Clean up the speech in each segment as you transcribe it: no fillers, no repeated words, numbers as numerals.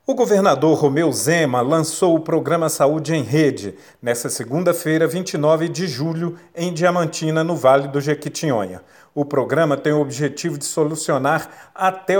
O governador Romeu Zema lançou o programa Saúde em Rede, nesta segunda-feira, 29 de julho, em Diamantina, no Vale do Jequitinhonha. O programa tem o objetivo de solucionar até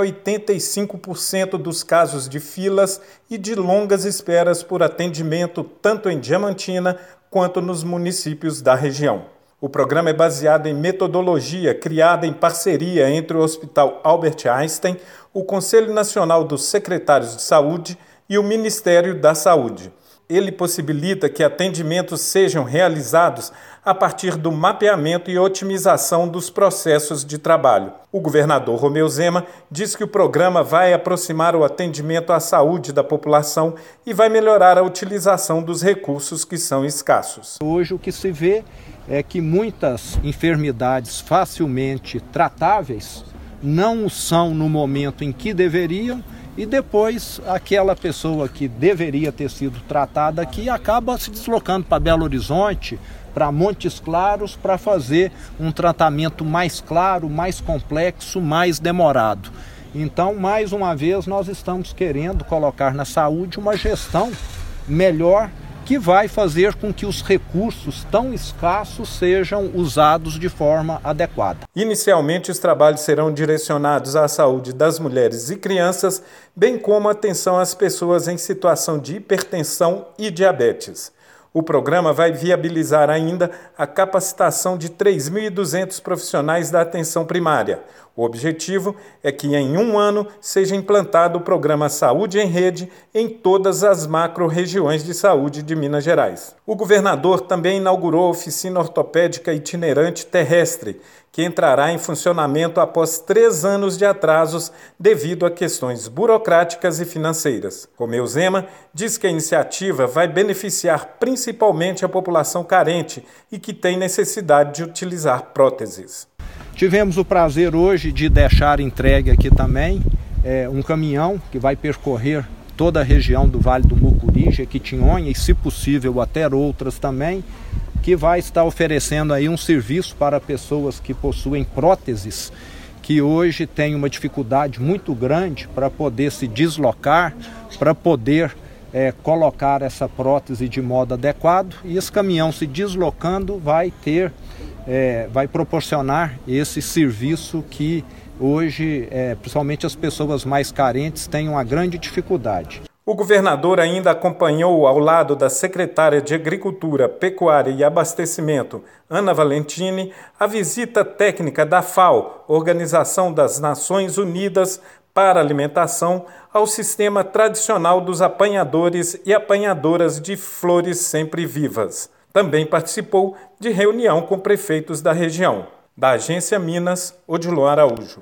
85% dos casos de filas e de longas esperas por atendimento tanto em Diamantina quanto nos municípios da região. O programa é baseado em metodologia criada em parceria entre o Hospital Albert Einstein, o Conselho Nacional dos Secretários de Saúde e o Ministério da Saúde. Ele possibilita que atendimentos sejam realizados a partir do mapeamento e otimização dos processos de trabalho. O governador Romeu Zema diz que o programa vai aproximar o atendimento à saúde da população e vai melhorar a utilização dos recursos que são escassos. Hoje o que se vê é que muitas enfermidades facilmente tratáveis não são no momento em que deveriam, e depois aquela pessoa que deveria ter sido tratada aqui acaba se deslocando para Belo Horizonte, para Montes Claros, para fazer um tratamento mais claro, mais complexo, mais demorado. Então, mais uma vez, nós estamos querendo colocar na saúde uma gestão melhor, que vai fazer com que os recursos tão escassos sejam usados de forma adequada. Inicialmente, os trabalhos serão direcionados à saúde das mulheres e crianças, bem como atenção às pessoas em situação de hipertensão e diabetes. O programa vai viabilizar ainda a capacitação de 3.200 profissionais da atenção primária. O objetivo é que em um ano seja implantado o programa Saúde em Rede em todas as macro-regiões de saúde de Minas Gerais. O governador também inaugurou a oficina ortopédica itinerante terrestre, que entrará em funcionamento após 3 anos de atrasos devido a questões burocráticas e financeiras. Romeu Zema diz que a iniciativa vai beneficiar principalmente a população carente e que tem necessidade de utilizar próteses. Tivemos o prazer hoje de deixar entregue aqui também um caminhão que vai percorrer toda a região do Vale do Mucuri, Jequitinhonha e, se possível, até outras também, que vai estar oferecendo aí um serviço para pessoas que possuem próteses, que hoje têm uma dificuldade muito grande para poder se deslocar, para poder colocar essa prótese de modo adequado, e esse caminhão, se deslocando, vai proporcionar esse serviço que hoje, principalmente as pessoas mais carentes, têm uma grande dificuldade. O governador ainda acompanhou, ao lado da secretária de Agricultura, Pecuária e Abastecimento, Ana Valentini, a visita técnica da FAO, Organização das Nações Unidas para a Alimentação, ao sistema tradicional dos apanhadores e apanhadoras de flores sempre vivas. Também participou de reunião com prefeitos da região. Da Agência Minas, Odilon Araújo.